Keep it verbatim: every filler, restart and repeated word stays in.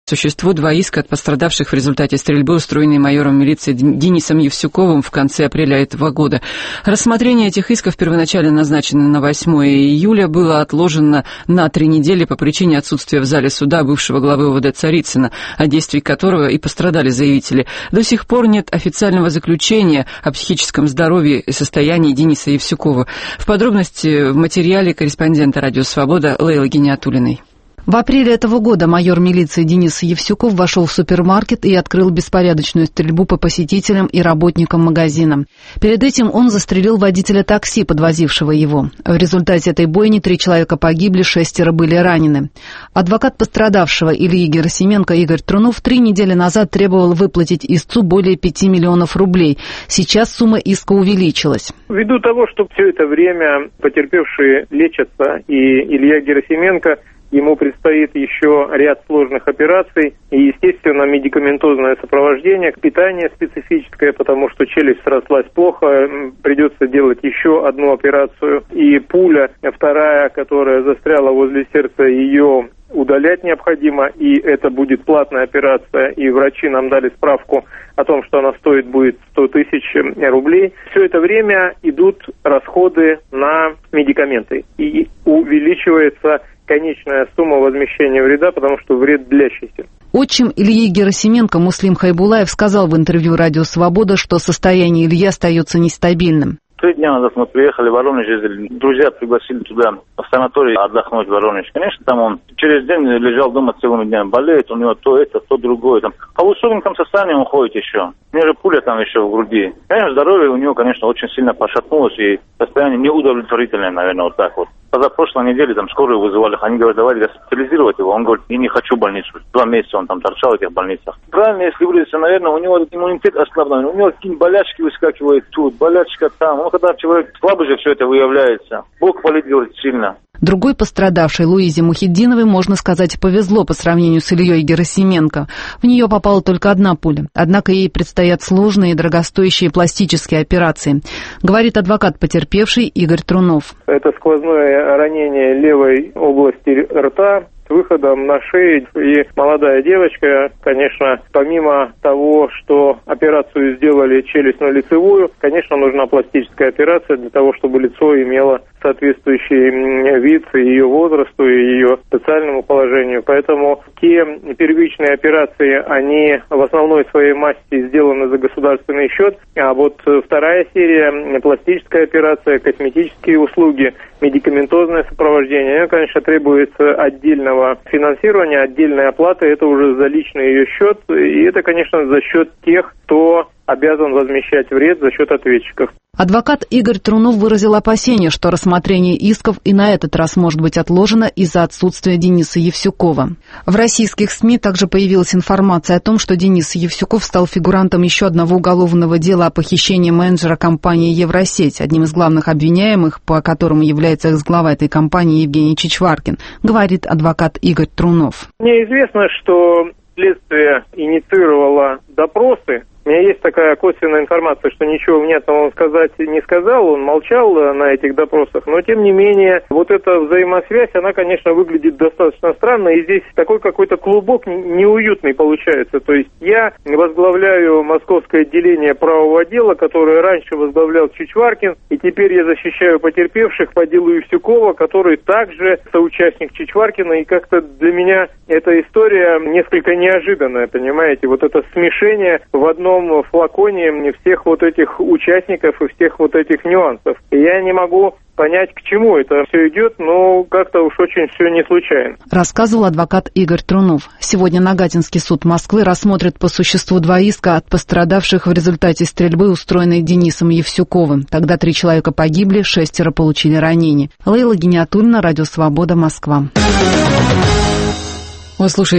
существу два иска от пострадавших в результате стрельбы, устроенной майором милиции Денисом Евсюковым в конце апреля этого года. Рассмотрение этих исков, первоначально назначено на восьмое июля, было отложено на три недели по причине отсутствия в зале суда бывшего главы ОВД Царицына, от действий которого и пострадали заявители. До сих пор нет официального заключения о психическом здоровье и состоянии Дениса Евсюкова. В подробности в материале корреспондента «Радио Свобода» Лейлы Гиниатуллиной. В апреле этого года майор милиции Денис Евсюков вошел в супермаркет и открыл беспорядочную стрельбу по посетителям и работникам магазина. Перед этим он застрелил водителя такси, подвозившего его. В результате этой бойни три человека погибли, шестеро были ранены. Адвокат пострадавшего Ильи Герасименко Игорь Трунов три недели назад требовал выплатить истцу более пяти миллионов рублей. Сейчас сумма иска увеличилась. Ввиду того, что все это время потерпевшие лечатся, и Илья Герасименко, ему предстоит еще ряд сложных операций и, естественно, медикаментозное сопровождение, питание специфическое, потому что челюсть срослась плохо, придется делать еще одну операцию. И пуля, вторая, которая застряла возле сердца, ее удалять необходимо, и это будет платная операция, и врачи нам дали справку о том, что она стоит будет сто тысяч рублей. Все это время идут расходы на медикаменты, и увеличивается конечная сумма возмещения вреда, потому что вред длящийся. Отчим Ильи Герасименко Муслим Хайбулаев сказал в интервью «Радио Свобода», что состояние Ильи остается нестабильным. Три дня назад мы приехали в Воронеж, ездили. Друзья пригласили туда, в санаторий, отдохнуть в Воронеж. Конечно, там он через день лежал дома целыми днями, болеет, у него то это, то другое. Там. А в условном состоянии он ходит еще. У него же пуля там еще в груди. Конечно, здоровье у него, конечно, очень сильно пошатнулось, и состояние неудовлетворительное, наверное, вот так вот. Позапрошлой неделе там скорую вызывали, они говорят, давайте госпитализировать его. Он говорит, я не хочу больницу. Два месяца он там торчал в этих больницах. Правильно, если выразиться, наверное, у него иммунитет ослаблен, у него какие-нибудь болячки выскакивают тут, болячка там. Ну, когда человек слабый же все это выявляется. Бог болит, делает сильно. Другой пострадавшей, Луизе Мухиддиновой, можно сказать, повезло по сравнению с Ильей Герасименко. В нее попала только одна пуля. Однако ей предстоят сложные и дорогостоящие пластические операции, говорит адвокат потерпевший Игорь Трунов. Это сквозное ранение левой области рта с выходом на шею. И молодая девочка, конечно, помимо того, что операцию сделали челюстно-лицевую, конечно, нужна пластическая операция для того, чтобы лицо имело соответствующий вид ее возрасту и ее социальному положению. Поэтому те первичные операции, они в основной своей массе сделаны за государственный счет, а вот вторая серия, пластическая операция, косметические услуги, медикаментозное сопровождение, она, конечно, требуется отдельного финансирования, отдельной оплаты, это уже за личный ее счет, и это, конечно, за счет тех, кто обязан возмещать вред за счет ответчиков. Адвокат Игорь Трунов выразил опасение, что рассмотрение исков и на этот раз может быть отложено из-за отсутствия Дениса Евсюкова. В российских СМИ также появилась информация о том, что Денис Евсюков стал фигурантом еще одного уголовного дела о похищении менеджера компании «Евросеть», одним из главных обвиняемых, по которому является экс-глава этой компании Евгений Чичваркин, говорит адвокат Игорь Трунов. Мне известно, что следствие инициировало допросы. У меня есть такая косвенная информация, что ничего внятного он сказать не сказал, он молчал на этих допросах, но тем не менее вот эта взаимосвязь, она, конечно, выглядит достаточно странно, и здесь такой какой-то клубок неуютный получается. То есть я возглавляю московское отделение правового дела, которое раньше возглавлял Чичваркин, и теперь я защищаю потерпевших по делу Евсюкова, который также соучастник Чичваркина, и как-то для меня эта история несколько неожиданная, понимаете, вот это смешение в одном флаконе всех вот этих участников и всех вот этих нюансов. И я не могу понять, к чему это все идет, но как-то уж очень все не случайно. Рассказывал адвокат Игорь Трунов. Сегодня Нагатинский суд Москвы рассмотрит по существу два иска от пострадавших в результате стрельбы, устроенной Денисом Евсюковым. Тогда три человека погибли, шестеро получили ранения. Лейла Гиниатуллина, Радио Свобода, Москва. Вы слушаете